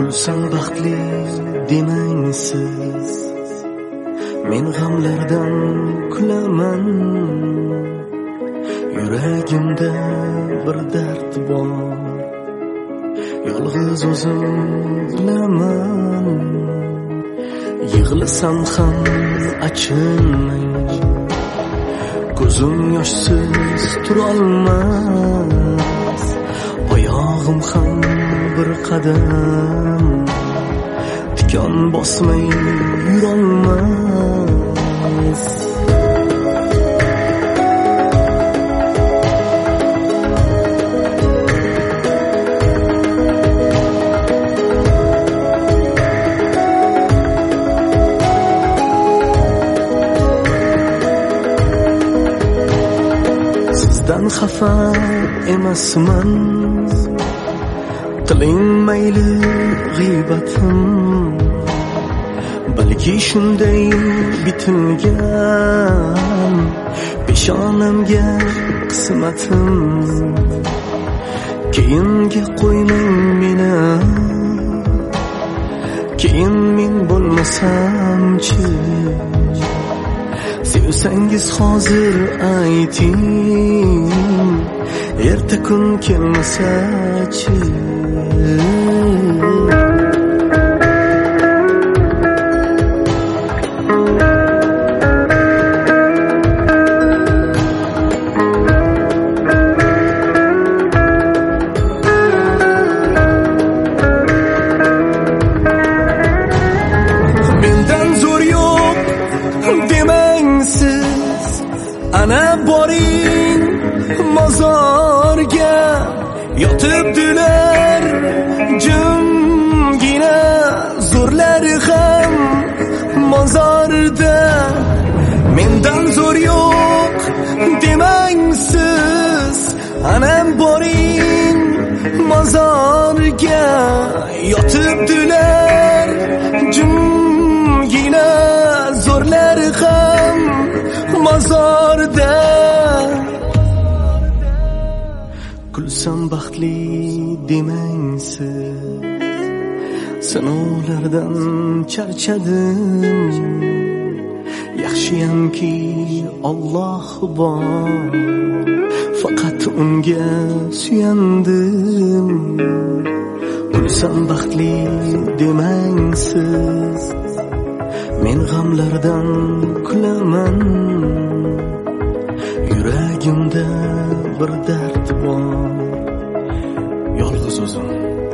Kulsam baxtli demang siz, men g'amlardan kulaman. Yuragimda bir dard bor, yolg'iz o'zim bilaman. Yig'lasam ham achinmang, ko'zim yoshsiz turolmas. Oyog'im ham bir qadam tikon bosmay yurolmas. Sizdan xafa emasman, qiling mayli g'iybatim, balki shunday bitilgan peshonamga qismatim. Keyinga qo'ymang meni, keyin men bo'lmasamchi. Sevsangiz hozir ayting, erta kun kelmasachi. Mendan zo'r yo'q demang siz, ana boring mozorga. Yotibdilar jimgina zo'rlari ham mozorda. Mendan zo'r yo'q demang siz, ana boring mozorga. Yotibdilar jimgina zo'rlari ham mozorda. Kulsam baxtli demang siz, sinovlardan charchadim. Yaxshiyamki Alloh bor, faqat unga suyandim. Kulsam baxtli demang siz, men g'amlardan kulaman. Yuragimda bir dard bor, yolg'iz o'zim